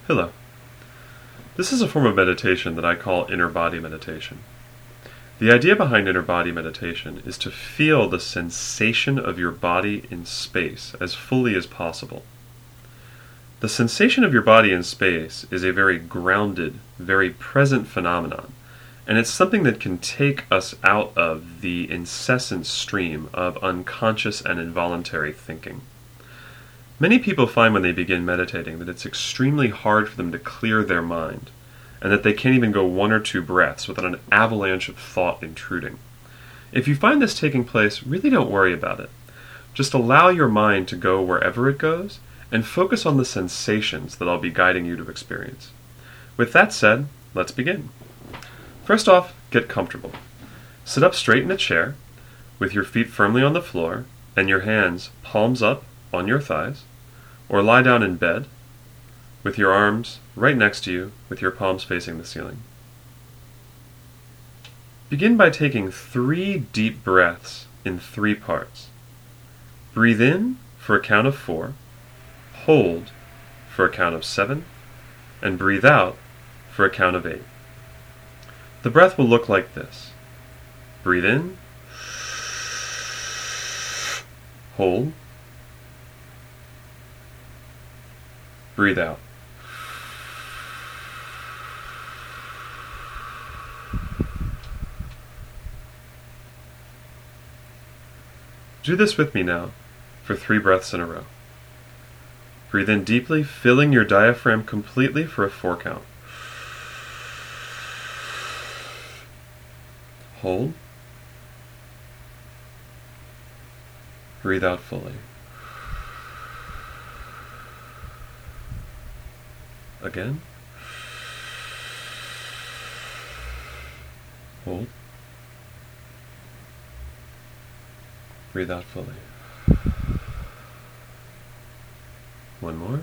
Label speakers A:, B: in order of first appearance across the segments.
A: Hello. This is a form of meditation that I call inner body meditation. The idea behind inner body meditation is to feel the sensation of your body in space as fully as possible. The sensation of your body in space is a very grounded, very present phenomenon, and it's something that can take us out of the incessant stream of unconscious and involuntary thinking. Many people find when they begin meditating that it's extremely hard for them to clear their mind, and that they can't even go one or two breaths without an avalanche of thought intruding. If you find this taking place, really don't worry about it. Just allow your mind to go wherever it goes, and focus on the sensations that I'll be guiding you to experience. With that said, let's begin. First off, get comfortable. Sit up straight in a chair, with your feet firmly on the floor, and your hands palms up on your thighs, or lie down in bed with your arms right next to you with your palms facing the ceiling. Begin by taking 3 deep breaths in 3 parts. Breathe in for a count of 4, hold for a count of 7, and breathe out for a count of 8. The breath will look like this. Breathe in, hold, breathe out. Do this with me now for 3 breaths in a row. Breathe in deeply, filling your diaphragm completely for a 4 count. Hold. Breathe out fully. Again. Hold. Breathe out fully. One more.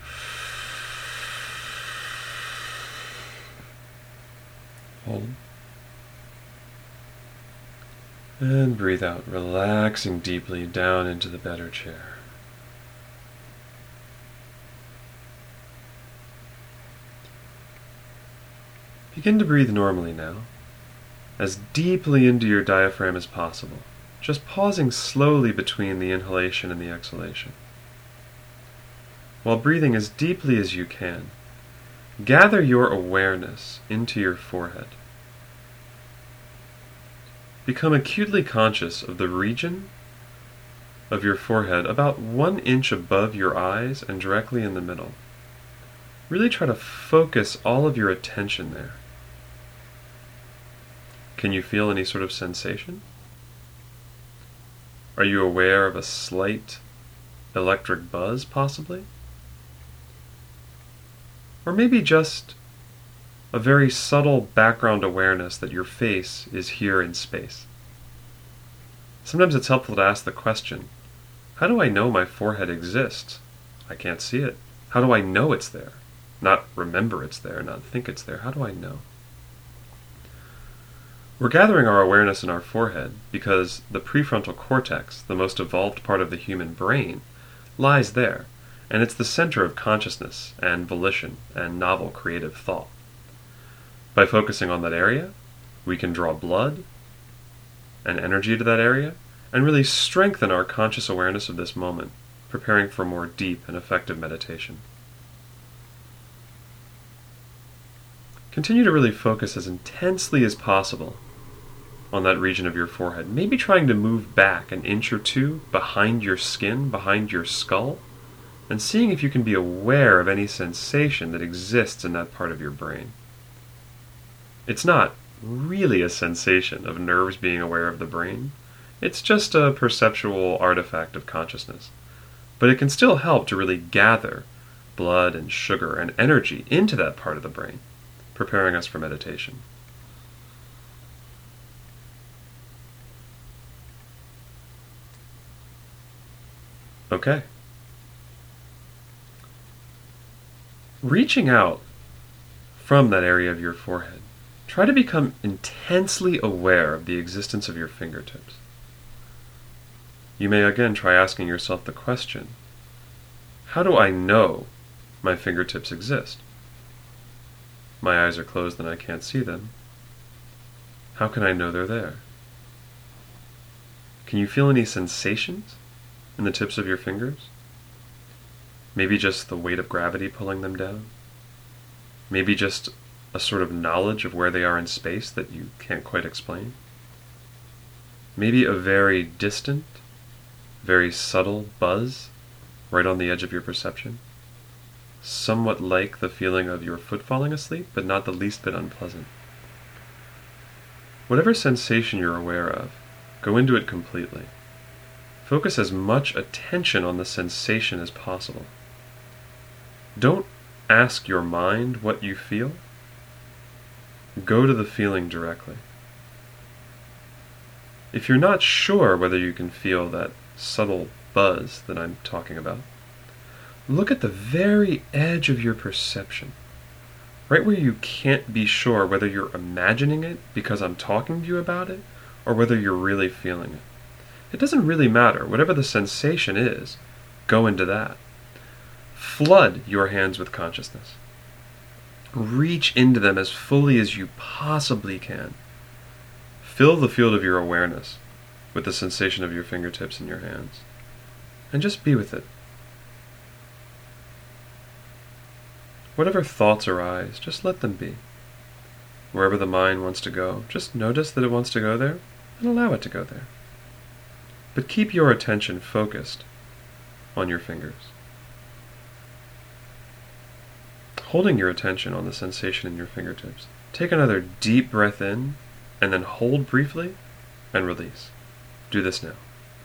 A: Hold. And breathe out, relaxing deeply down into the bed or chair. Begin to breathe normally now, as deeply into your diaphragm as possible, just pausing slowly between the inhalation and the exhalation. While breathing as deeply as you can, gather your awareness into your forehead. Become acutely conscious of the region of your forehead about 1 inch above your eyes and directly in the middle. Really try to focus all of your attention there. Can you feel any sort of sensation? Are you aware of a slight electric buzz, possibly? Or maybe just a very subtle background awareness that your face is here in space. Sometimes it's helpful to ask the question, how do I know my forehead exists? I can't see it. How do I know it's there? Not remember it's there, not think it's there. How do I know? We're gathering our awareness in our forehead because the prefrontal cortex, the most evolved part of the human brain, lies there, and it's the center of consciousness and volition and novel creative thought. By focusing on that area, we can draw blood and energy to that area and really strengthen our conscious awareness of this moment, preparing for more deep and effective meditation. Continue to really focus as intensely as possible on that region of your forehead, maybe trying to move back 1 inch or 2 behind your skin, behind your skull, and seeing if you can be aware of any sensation that exists in that part of your brain. It's not really a sensation of nerves being aware of the brain. It's just a perceptual artifact of consciousness. But it can still help to really gather blood and sugar and energy into that part of the brain, preparing us for meditation. Okay. Reaching out from that area of your forehead, try to become intensely aware of the existence of your fingertips. You may again try asking yourself the question, how do I know my fingertips exist? my eyes are closed and I can't see them, how can I know they're there? Can you feel any sensations in the tips of your fingers? Maybe just the weight of gravity pulling them down? Maybe just a sort of knowledge of where they are in space that you can't quite explain? Maybe a very distant, very subtle buzz right on the edge of your perception? Somewhat like the feeling of your foot falling asleep, but not the least bit unpleasant. Whatever sensation you're aware of, go into it completely. Focus as much attention on the sensation as possible. Don't ask your mind what you feel. Go to the feeling directly. If you're not sure whether you can feel that subtle buzz that I'm talking about, look at the very edge of your perception, right where you can't be sure whether you're imagining it because I'm talking to you about it, or whether you're really feeling it. It doesn't really matter. Whatever the sensation is, go into that. Flood your hands with consciousness. Reach into them as fully as you possibly can. Fill the field of your awareness with the sensation of your fingertips and your hands, and just be with it. Whatever thoughts arise, just let them be. Wherever the mind wants to go, just notice that it wants to go there, and allow it to go there. But keep your attention focused on your fingers. Holding your attention on the sensation in your fingertips, take another deep breath in, and then hold briefly, and release. Do this now.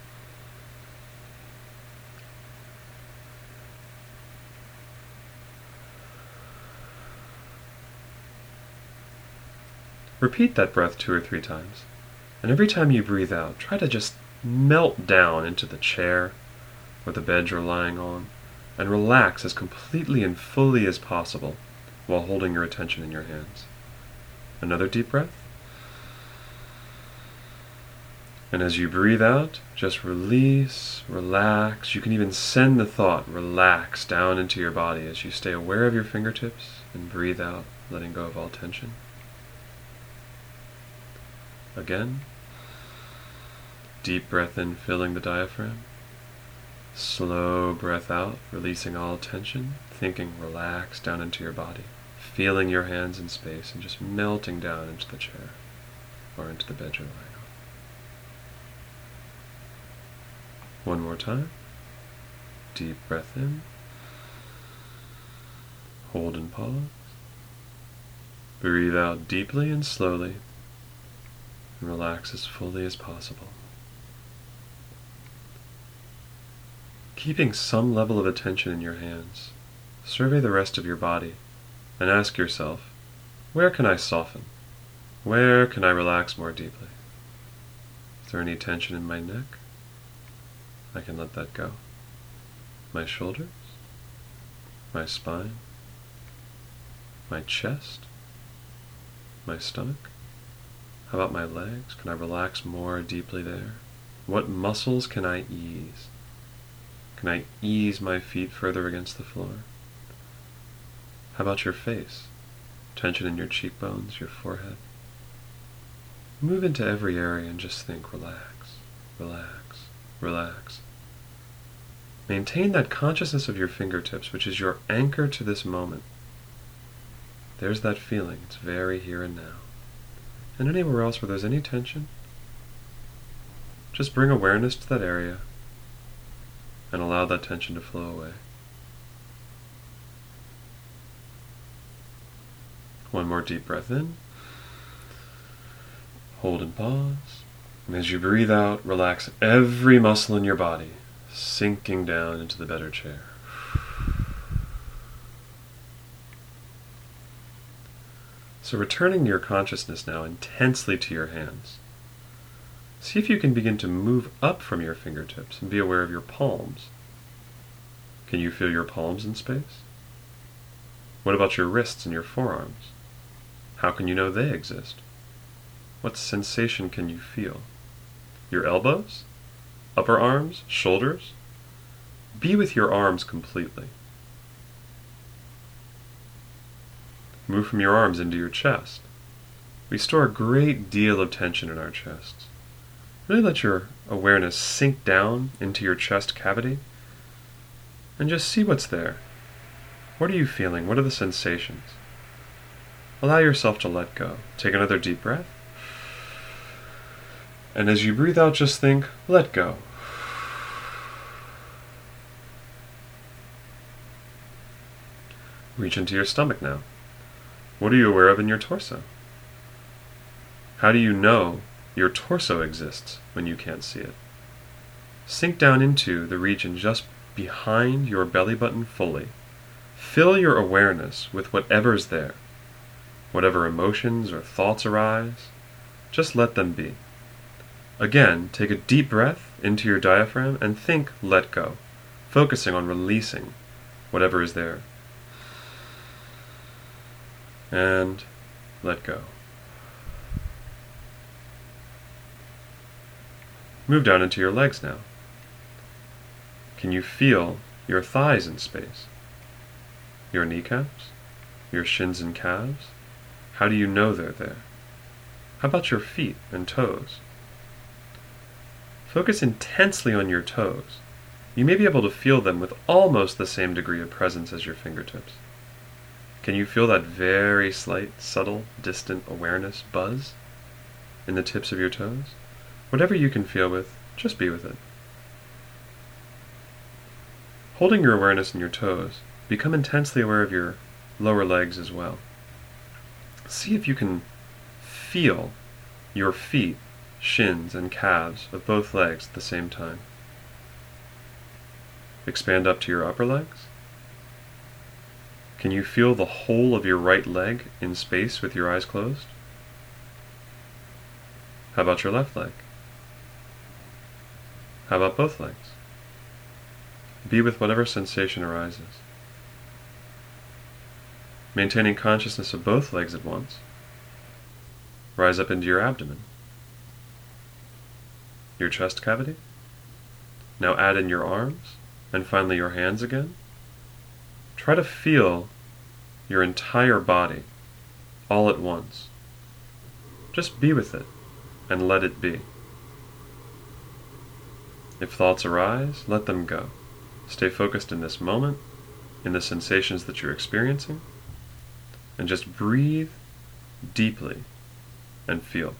A: Repeat that breath 2 or 3 times, and every time you breathe out, try to just melt down into the chair or the bed you're lying on, and relax as completely and fully as possible while holding your attention in your hands. Another deep breath. And as you breathe out, just release, relax. You can even send the thought, relax, down into your body as you stay aware of your fingertips and breathe out, letting go of all tension. Again, deep breath in, filling the diaphragm. Slow breath out, releasing all tension, thinking relax down into your body, feeling your hands in space and just melting down into the chair or into the bed you're lying on. One more time. Deep breath in. Hold and pause. Breathe out deeply and slowly, and relax as fully as possible. Keeping some level of attention in your hands, survey the rest of your body and ask yourself, where can I soften? Where can I relax more deeply? Is there any tension in my neck? I can let that go. My shoulders? My spine? My chest? My stomach? How about my legs? Can I relax more deeply there? What muscles can I ease? Can I ease my feet further against the floor? How about your face? Tension in your cheekbones, your forehead? Move into every area and just think, relax, relax, relax. Maintain that consciousness of your fingertips, which is your anchor to this moment. There's that feeling. It's very here and now. And anywhere else where there's any tension, just bring awareness to that area and allow that tension to flow away. One more deep breath in. Hold and pause. And as you breathe out, relax every muscle in your body, sinking down into the better chair. So returning your consciousness now intensely to your hands. See if you can begin to move up from your fingertips and be aware of your palms. Can you feel your palms in space? What about your wrists and your forearms? How can you know they exist? What sensation can you feel? Your elbows? Upper arms? Shoulders? Be with your arms completely. Move from your arms into your chest. We store a great deal of tension in our chests. Really let your awareness sink down into your chest cavity and just see what's there. What are you feeling? What are the sensations? Allow yourself to let go. Take another deep breath. And as you breathe out, just think, let go. Reach into your stomach now. What are you aware of in your torso? How do you know your torso exists when you can't see it? Sink down into the region just behind your belly button fully. Fill your awareness with whatever's there. Whatever emotions or thoughts arise, just let them be. Again, take a deep breath into your diaphragm and think, let go, focusing on releasing whatever is there. And let go. Move down into your legs now. Can you feel your thighs in space? Your kneecaps? Your shins and calves? How do you know they're there? How about your feet and toes? Focus intensely on your toes. You may be able to feel them with almost the same degree of presence as your fingertips. Can you feel that very slight, subtle, distant awareness buzz in the tips of your toes? Whatever you can feel with, just be with it. Holding your awareness in your toes, become intensely aware of your lower legs as well. See if you can feel your feet, shins, and calves of both legs at the same time. Expand up to your upper legs. Can you feel the whole of your right leg in space with your eyes closed? How about your left leg? How about both legs? Be with whatever sensation arises. Maintaining consciousness of both legs at once, rise up into your abdomen, your chest cavity. Now add in your arms, and finally your hands again. Try to feel your entire body all at once. Just be with it and let it be. If thoughts arise, let them go. Stay focused in this moment, in the sensations that you're experiencing, and just breathe deeply and feel.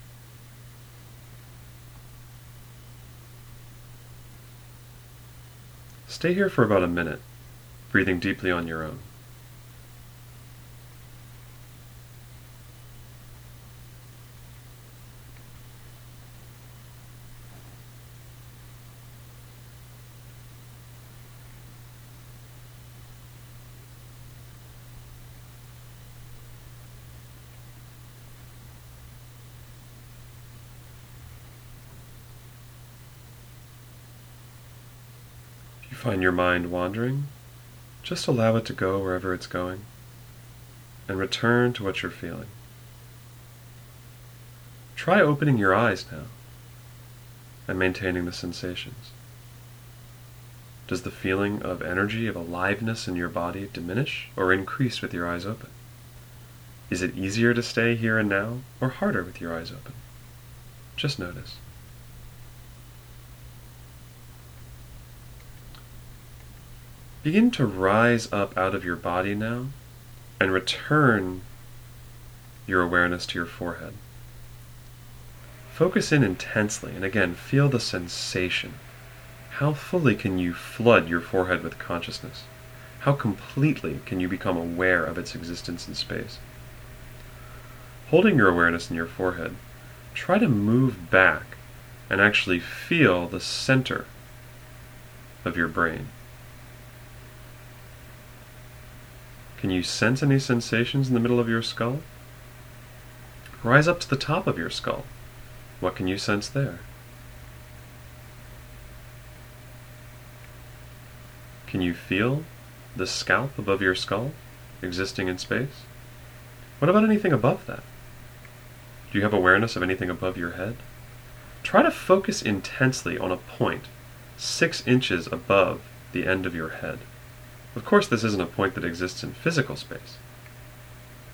A: Stay here for about a minute, breathing deeply on your own. If you find your mind wandering, just allow it to go wherever it's going, and return to what you're feeling. Try opening your eyes now, and maintaining the sensations. Does the feeling of energy, of aliveness in your body diminish or increase with your eyes open? Is it easier to stay here and now, or harder with your eyes open? Just notice. Begin to rise up out of your body now and return your awareness to your forehead. Focus in intensely and again feel the sensation. How fully can you flood your forehead with consciousness? How completely can you become aware of its existence in space? Holding your awareness in your forehead, try to move back and actually feel the center of your brain. Can you sense any sensations in the middle of your skull? Rise up to the top of your skull. What can you sense there? Can you feel the scalp above your skull existing in space? What about anything above that? Do you have awareness of anything above your head? Try to focus intensely on a point 6 inches above the end of your head. Of course, this isn't a point that exists in physical space.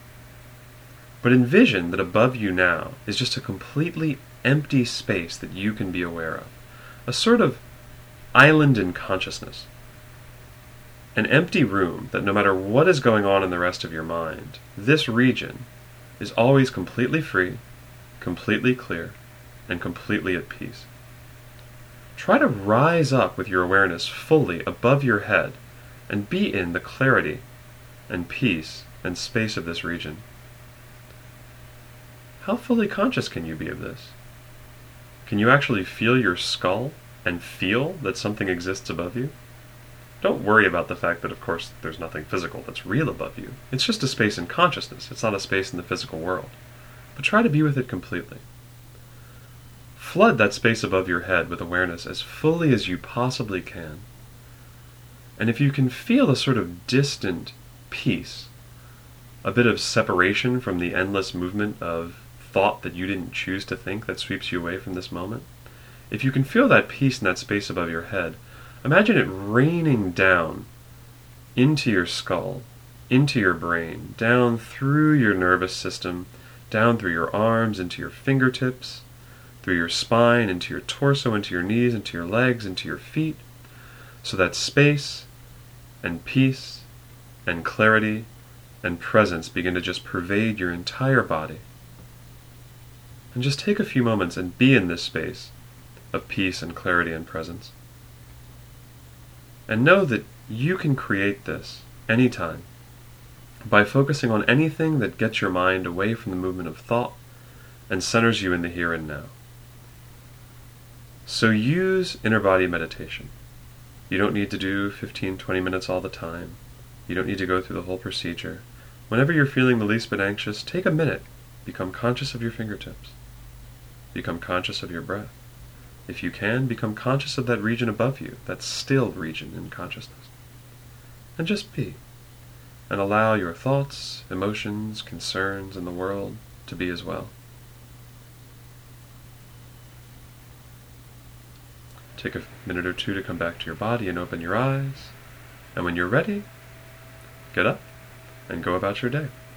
A: But envision that above you now is just a completely empty space that you can be aware of. A sort of island in consciousness. An empty room that no matter what is going on in the rest of your mind, this region is always completely free, completely clear, and completely at peace. Try to rise up with your awareness fully above your head and be in the clarity and peace and space of this region. How fully conscious can you be of this? Can you actually feel your skull and feel that something exists above you? Don't worry about the fact that, of course, there's nothing physical that's real above you. It's just a space in consciousness. It's not a space in the physical world. But try to be with it completely. Flood that space above your head with awareness as fully as you possibly can. And if you can feel a sort of distant peace, a bit of separation from the endless movement of thought that you didn't choose to think that sweeps you away from this moment, if you can feel that peace in that space above your head, imagine it raining down into your skull, into your brain, down through your nervous system, down through your arms, into your fingertips, through your spine, into your torso, into your knees, into your legs, into your feet, so that space and peace and clarity and presence begin to just pervade your entire body. And just take a few moments and be in this space of peace and clarity and presence. And know that you can create this anytime by focusing on anything that gets your mind away from the movement of thought and centers you in the here and now. So use inner body meditation. You don't need to do 15-20 minutes all the time. You don't need to go through the whole procedure. Whenever you're feeling the least bit anxious, take a minute. Become conscious of your fingertips. Become conscious of your breath. If you can, become conscious of that region above you, that still region in consciousness. And just be. And allow your thoughts, emotions, concerns in the world to be as well. Take a minute or two to come back to your body and open your eyes. And when you're ready, get up and go about your day.